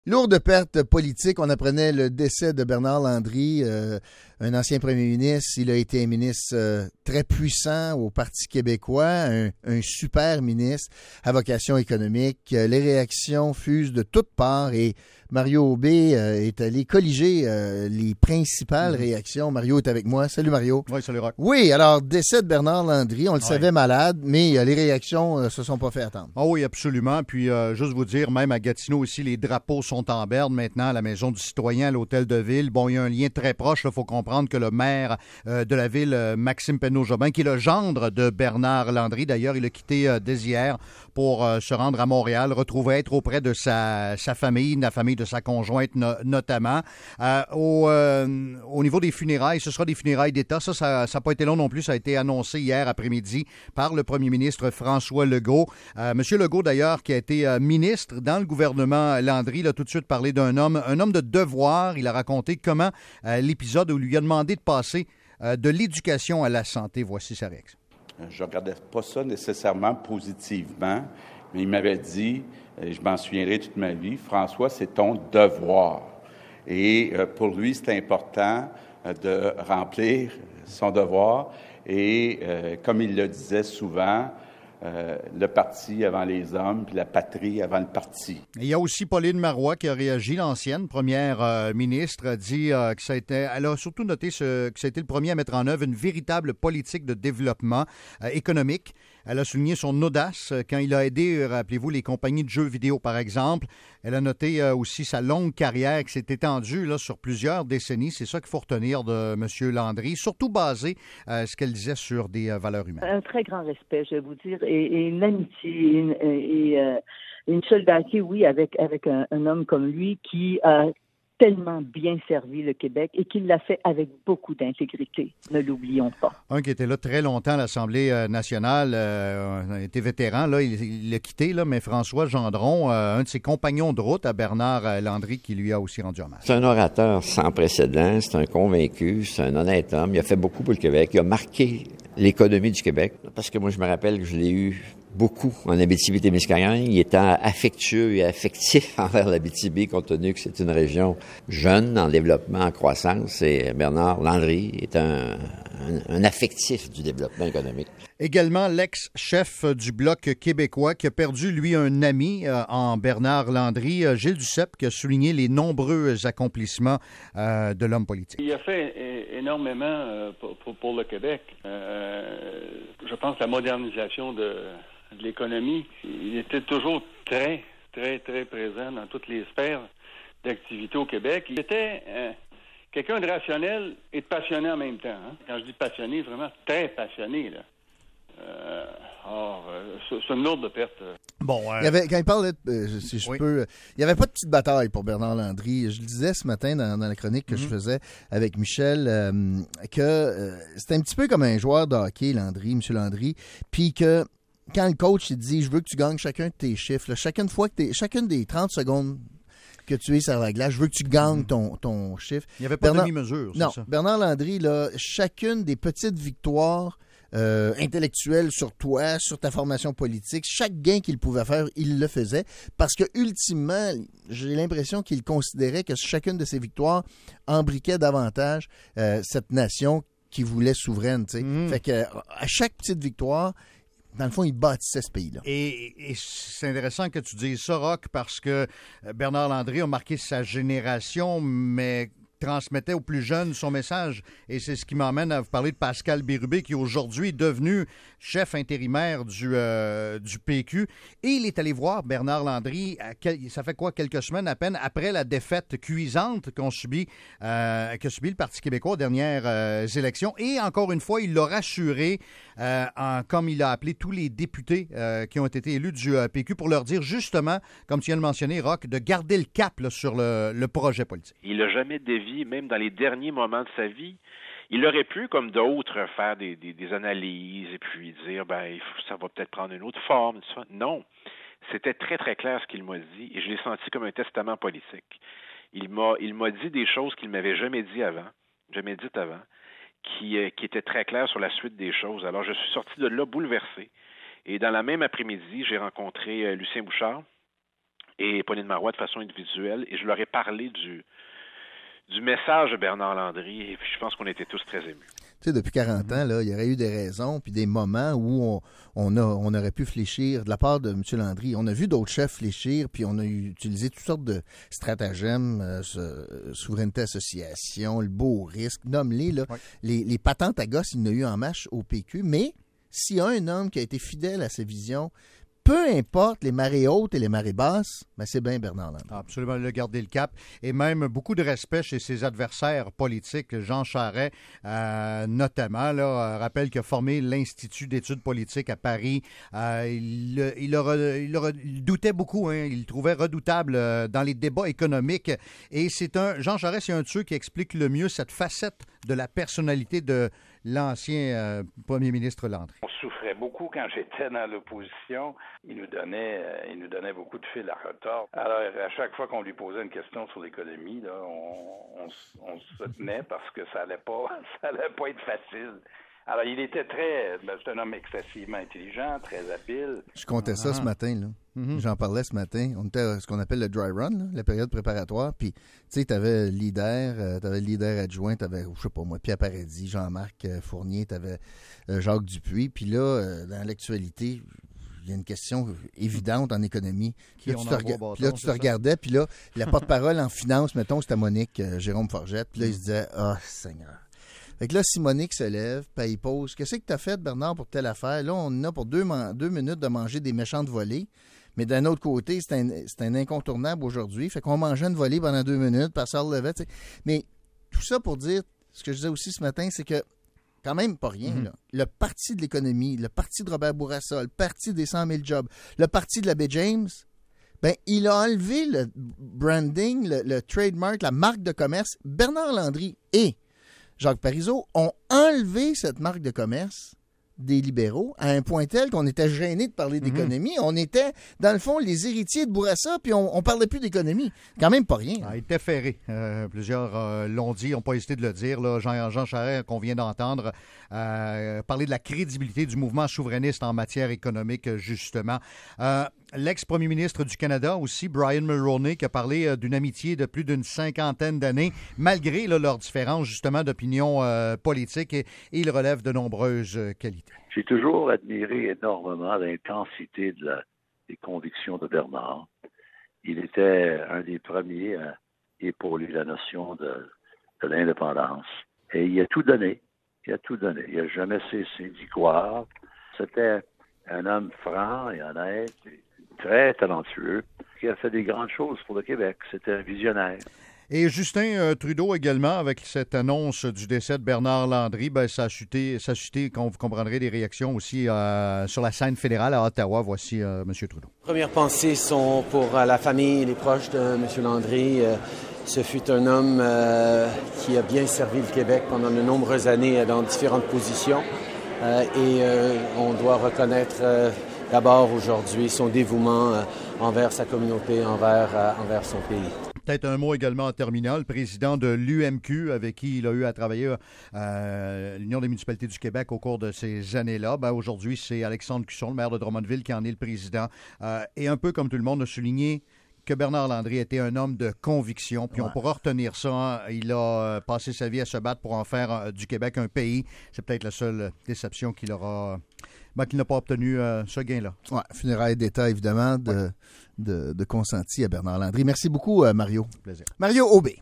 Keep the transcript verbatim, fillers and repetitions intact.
Lourde perte politique. On apprenait le décès de Bernard Landry, euh, un ancien premier ministre. Il a été un ministre euh, très puissant au Parti québécois, un, un super ministre à vocation économique. Les réactions fusent de toutes parts et Mario Aubé euh, est allé colliger euh, les principales mmh. réactions. Mario est avec moi. Salut Mario. Oui, salut Roch. Oui, alors décès de Bernard Landry, on le oui. savait malade, mais euh, les réactions ne euh, se sont pas fait attendre. Ah oui, absolument. Puis euh, juste vous dire, même à Gatineau aussi, les drapeaux sont en berne maintenant à la Maison du Citoyen, à l'Hôtel de Ville. Bon, il y a un lien très proche. Il faut comprendre que le maire euh, de la ville, euh, Maxime Penneau-Jobin, qui est le gendre de Bernard Landry, d'ailleurs, il a quitté euh, dès hier pour euh, se rendre à Montréal, retrouver être auprès de sa, sa famille, de la famille de sa conjointe no- notamment. Euh, au, euh, au niveau des funérailles, ce sera des funérailles d'État. Ça, ça n'a pas été long non plus. Ça a été annoncé hier après-midi par le premier ministre François Legault. Euh, Monsieur Legault, d'ailleurs, qui a été euh, ministre dans le gouvernement Landry, il a tout de suite parlé d'un homme, un homme de devoir. Il a raconté comment euh, l'épisode où il lui a demandé de passer euh, de l'éducation à la santé. Voici sa réaction. Je ne regardais pas ça nécessairement positivement, mais il m'avait dit, et je m'en souviendrai toute ma vie, François, c'est ton devoir. Et euh, pour lui, c'est important euh, de remplir son devoir. Et euh, comme il le disait souvent, Euh, le parti avant les hommes, puis la patrie avant le parti. Il y a aussi Pauline Marois qui a réagi, l'ancienne première euh, ministre, a dit euh, que ça a été, elle a surtout noté ce, que ça a été le premier à mettre en œuvre une véritable politique de développement euh, économique. Elle a souligné son audace quand il a aidé, rappelez-vous, les compagnies de jeux vidéo, par exemple. Elle a noté euh, aussi sa longue carrière qui s'est étendue là, sur plusieurs décennies. C'est ça qu'il faut retenir de M. Landry, surtout basé, euh, ce qu'elle disait, sur des euh, valeurs humaines. Un très grand respect, je vais vous dire, et, et une amitié, et, une, et euh, une solidarité, oui, avec, avec un, un homme comme lui qui a tellement bien servi le Québec et qui l'a fait avec beaucoup d'intégrité. Ne l'oublions pas. Un qui était là très longtemps à l'Assemblée nationale, euh, était vétéran, là, il, il l'a quitté, là, mais François Gendron, euh, un de ses compagnons de route à Bernard Landry, qui lui a aussi rendu hommage. C'est un orateur sans précédent, c'est un convaincu, c'est un honnête homme. Il a fait beaucoup pour le Québec, il a marqué l'économie du Québec, parce que moi, je me rappelle que je l'ai eu beaucoup en Abitibi-Témiscamingue. Il était affectueux et affectif envers l'Abitibi, compte tenu que c'est une région jeune, en développement, en croissance. Et Bernard Landry est un, un, un affectif du développement économique. Également, l'ex-chef du Bloc québécois qui a perdu, lui, un ami euh, en Bernard Landry, euh, Gilles Duceppe, qui a souligné les nombreux accomplissements euh, de l'homme politique. Il a fait é- énormément euh, pour, pour, pour le Québec. Euh, je pense que la modernisation de... de l'économie, il était toujours très, très, très présent dans toutes les sphères d'activité au Québec. Il était euh, quelqu'un de rationnel et de passionné en même temps. Hein. Quand je dis passionné, vraiment très passionné. Là. Euh, or, euh, c'est une lourde perte. Bon, euh... il y avait, quand il parlait, euh, si je oui. peux, il n'y avait pas de petite bataille pour Bernard Landry. Je le disais ce matin dans, dans la chronique que mm-hmm. je faisais avec Michel, euh, que euh, c'était un petit peu comme un joueur de hockey, Landry, M. Landry, puis que quand le coach il dit « Je veux que tu gagnes chacun de tes chiffres, là, chacune, fois que t'es, chacune des trente secondes que tu es sur la glace, je veux que tu gagnes ton, ton chiffre. » Il n'y avait pas Bernard, de demi-mesure, c'est non, ça? Bernard Landry, là, chacune des petites victoires euh, intellectuelles sur toi, sur ta formation politique, chaque gain qu'il pouvait faire, il le faisait parce que ultimement, j'ai l'impression qu'il considérait que chacune de ses victoires embriquait davantage euh, cette nation qui voulait souveraine. Tu sais. Mmh. Fait que à chaque petite victoire, dans le fond, il bâtissait ce pays-là. Et, et c'est intéressant que tu dises ça, Roch, parce que Bernard Landry a marqué sa génération, mais transmettait aux plus jeunes son message. Et c'est ce qui m'emmène à vous parler de Pascal Bérubé, qui est aujourd'hui devenu chef intérimaire du, euh, du P Q. Et il est allé voir Bernard Landry, à quel, ça fait quoi, quelques semaines à peine, après la défaite cuisante qu'on subit, euh, qu'a subi le Parti québécois aux dernières euh, élections. Et encore une fois, il l'a rassuré, euh, en, comme il a appelé tous les députés euh, qui ont été élus du euh, P Q, pour leur dire justement, comme tu viens de mentionner, Roch, de garder le cap là, sur le, le projet politique. Il n'a jamais dévié. Même dans les derniers moments de sa vie, il aurait pu, comme d'autres, faire des, des, des analyses et puis dire, ben, il faut, ça va peut-être prendre une autre forme. Non, c'était très, très clair ce qu'il m'a dit et je l'ai senti comme un testament politique. Il m'a, il m'a dit des choses qu'il ne m'avait jamais dit avant, jamais dites avant, qui, euh, qui étaient très claires sur la suite des choses. Alors, je suis sorti de là bouleversé. Et dans la même après-midi, j'ai rencontré euh, Lucien Bouchard, et Pauline Marois de façon individuelle, et je leur ai parlé du, du message de Bernard Landry, et puis je pense qu'on était tous très émus. Tu sais, depuis quarante ans, là, il y aurait eu des raisons puis des moments où on, on, a, on aurait pu fléchir de la part de M. Landry. On a vu d'autres chefs fléchir, puis on a utilisé toutes sortes de stratagèmes, euh, ce, souveraineté association, le beau risque, nomme-les, là. Oui. Les, les patentes à gosse, il y en a eu en marche au P Q, mais s'il y a un homme qui a été fidèle à sa vision, peu importe les marées hautes et les marées basses, ben c'est bien Bernard Landry. Absolument, il a gardé le cap. Et même beaucoup de respect chez ses adversaires politiques. Jean Charest, euh, notamment, là, rappelle qu'il a formé l'Institut d'études politiques à Paris. Euh, il, il, a, il, a, il doutait beaucoup, hein, il le trouvait redoutable euh, dans les débats économiques. Et c'est un Jean Charest, c'est un de ceux qui explique le mieux cette facette de la personnalité de l'ancien euh, premier ministre Landry. On souffrait beaucoup quand j'étais dans l'opposition. Il nous donnait, euh, il nous donnait beaucoup de fil à retordre. Alors, à chaque fois qu'on lui posait une question sur l'économie, là, on, on, on se tenait parce que ça allait pas, ça allait pas être facile. Alors, il était très... Ben, c'est un homme excessivement intelligent, très habile. Je comptais ça ah. ce matin, là. Mm-hmm. J'en parlais ce matin. On était à ce qu'on appelle le dry run, là, la période préparatoire. Puis, tu sais, t'avais le leader, euh, t'avais le leader adjoint, t'avais, je sais pas moi, Pierre Paradis, Jean-Marc euh, Fournier, t'avais euh, Jacques Dupuis. Puis là, euh, dans l'actualité, il y a une question évidente en économie. Puis là, tu te, rega- bâton, là, tu te regardais, puis là, la porte-parole en finance, mettons, c'était Monique euh, Jérôme Forgette. Puis là, il se disait, ah, oh, Seigneur. Fait que là, si Monique se lève, puis il pose, qu'est-ce que tu as fait, Bernard, pour telle affaire? Là, on a pour deux, man- deux minutes de manger des méchantes volées. Mais d'un autre côté, c'est un, c'est un incontournable aujourd'hui. Fait qu'on mangeait une volée pendant deux minutes, puis ça relevait. T'sais. Mais tout ça pour dire, ce que je disais aussi ce matin, c'est que, quand même pas rien, mm-hmm. là, le parti de l'économie, le parti de Robert Bourassa, le parti des cent mille jobs, le parti de la baie James, ben il a enlevé le branding, le, le trademark, la marque de commerce. Bernard Landry et Jacques Parizeau ont enlevé cette marque de commerce des libéraux à un point tel qu'on était gêné de parler d'économie. Mm-hmm. On était, dans le fond, les héritiers de Bourassa, puis on ne parlait plus d'économie. Quand même pas rien. Ah, il était ferré. Euh, plusieurs euh, l'ont dit, n'ont pas hésité de le dire. Là. Jean, Jean Charest, qu'on vient d'entendre, euh, parler de la crédibilité du mouvement souverainiste en matière économique, justement. Euh, L'ex-premier ministre du Canada aussi, Brian Mulroney, qui a parlé euh, d'une amitié de plus d'une cinquantaine d'années, malgré là, leurs différences, justement, d'opinion euh, politique, et, et il relève de nombreuses euh, qualités. J'ai toujours admiré énormément l'intensité de la, des convictions de Bernard. Il était un des premiers à épauler la notion de, de l'indépendance. Et il a tout donné. Il a tout donné. Il n'a jamais cessé d'y croire. C'était un homme franc et honnête, et très talentueux, qui a fait des grandes choses pour le Québec. C'était un visionnaire. Et Justin euh, Trudeau également, avec cette annonce du décès de Bernard Landry, ben, ça a chuté, ça a chuté, comme vous comprendrez, des réactions aussi euh, sur la scène fédérale à Ottawa. Voici euh, M. Trudeau. Premières pensées sont pour euh, la famille et les proches de M. Landry. Euh, ce fut un homme euh, qui a bien servi le Québec pendant de nombreuses années dans différentes positions. Euh, et euh, on doit reconnaître euh, d'abord aujourd'hui son dévouement euh, envers sa communauté, envers, euh, envers son pays. Peut-être un mot également en terminant. Le président de l'U M Q, avec qui il a eu à travailler à l'Union des municipalités du Québec au cours de ces années-là, ben aujourd'hui, c'est Alexandre Cusson, le maire de Drummondville, qui en est le président. Euh, et un peu comme tout le monde a souligné que Bernard Landry était un homme de conviction, puis ouais. on pourra retenir ça. Hein. Il a passé sa vie à se battre pour en faire euh, du Québec un pays. C'est peut-être la seule déception qu'il aura... Ben, qu'il n'a pas obtenu euh, ce gain-là. Ouais, funérailles d'État, évidemment, de, ouais. de, de consenti à Bernard Landry. Merci beaucoup, euh, Mario. Plaisir. Mario Aubé.